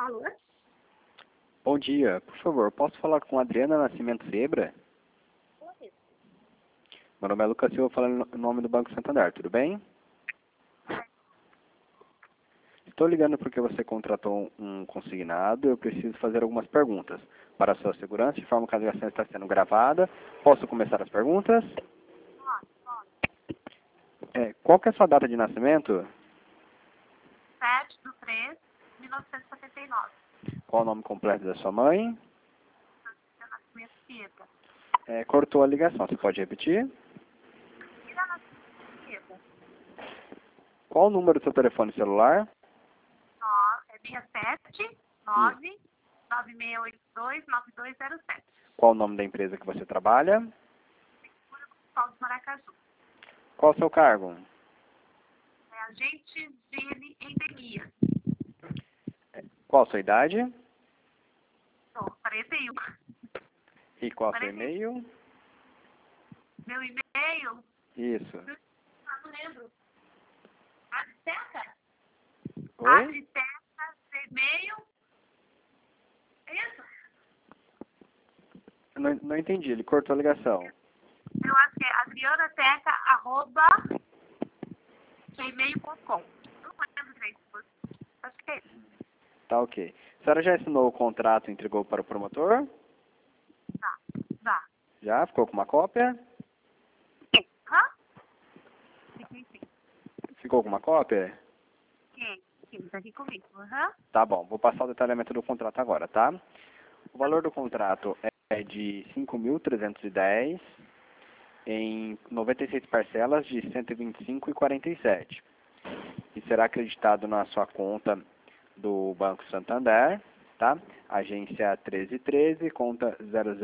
Alô? Bom dia, por favor, posso falar com a Adriana Nascimento Zebra? Oi. Meu nome é Lucas Silva, falando em nome do Banco Santander, tudo bem? Estou ligando porque você contratou um consignado, eu preciso fazer algumas perguntas. Para a sua segurança, de forma que a ligação está sendo gravada, posso começar as perguntas? Qual que é a sua data de nascimento? 7/3/1979. Qual o nome completo da sua mãe? Meu nascimento Pieta. Cortou a ligação, você pode repetir? Mira nascimento Pieta. Qual o número do seu telefone celular? É 679-9682-9207. Qual o nome da empresa que você trabalha? Paulo de Maracaju. Qual o seu cargo? É agente de endemia. Qual a sua idade? Sou 41. E qual o seu e-mail? Meu e-mail? Isso. Não lembro. Asteca? Oi? Asteca, e-mail? É isso? Não entendi, ele cortou a ligação. Eu acho que é adrianateca@gmail.com. Não lembro direito. Acho que é isso. Tá ok. A senhora já assinou o contrato e entregou para o promotor? Tá. Já? Ficou com uma cópia? Hã? Sim. Ficou com uma cópia? Quem? Tá aqui comigo. Aham. Tá bom, vou passar o detalhamento do contrato agora, tá? O valor do contrato é de 5.310 em 96 parcelas de 125,47. E será acreditado na sua conta do Banco Santander, tá? Agência 1313, conta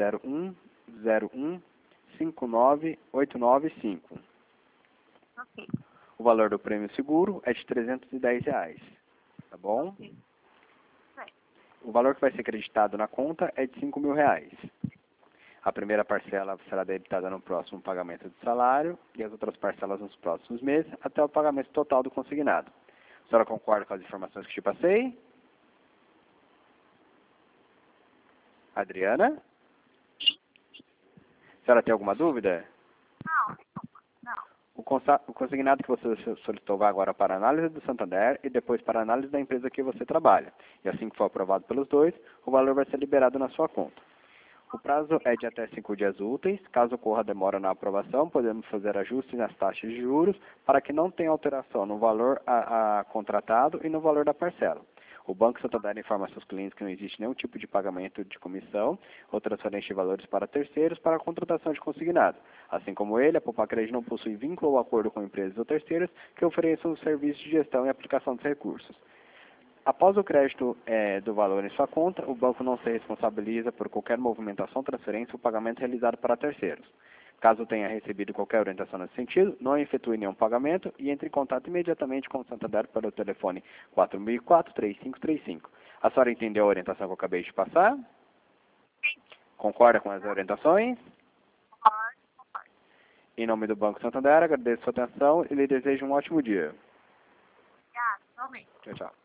00101598995. Ok. O valor do prêmio seguro é de R$ 310, tá bom? Sim. Certo. O valor que vai ser acreditado na conta é de R$ 5.000. A primeira parcela será debitada no próximo pagamento do salário e as outras parcelas nos próximos meses, até o pagamento total do consignado. A senhora concorda com as informações que te passei? Adriana? A senhora tem alguma dúvida? Não. O consignado que você solicitou vai agora para a análise do Santander e depois para a análise da empresa que você trabalha. E assim que for aprovado pelos dois, o valor vai ser liberado na sua conta. O prazo é de até 5 dias úteis. Caso ocorra demora na aprovação, podemos fazer ajustes nas taxas de juros para que não tenha alteração no valor a contratado e no valor da parcela. O Banco Santander informa a seus clientes que não existe nenhum tipo de pagamento de comissão ou transferência de valores para terceiros para a contratação de consignado. Assim como ele, a Poupa-Crédito não possui vínculo ou acordo com empresas ou terceiros que ofereçam serviços de gestão e aplicação dos recursos. Após o crédito do valor em sua conta, o banco não se responsabiliza por qualquer movimentação, transferência ou pagamento realizado para terceiros. Caso tenha recebido qualquer orientação nesse sentido, não efetue nenhum pagamento e entre em contato imediatamente com o Santander pelo telefone 4004-3535. A senhora entendeu a orientação que eu acabei de passar? Concorda com as orientações? Pode. Em nome do Banco Santander, agradeço a sua atenção e lhe desejo um ótimo dia. Obrigada. Realmente. Tchau, tchau.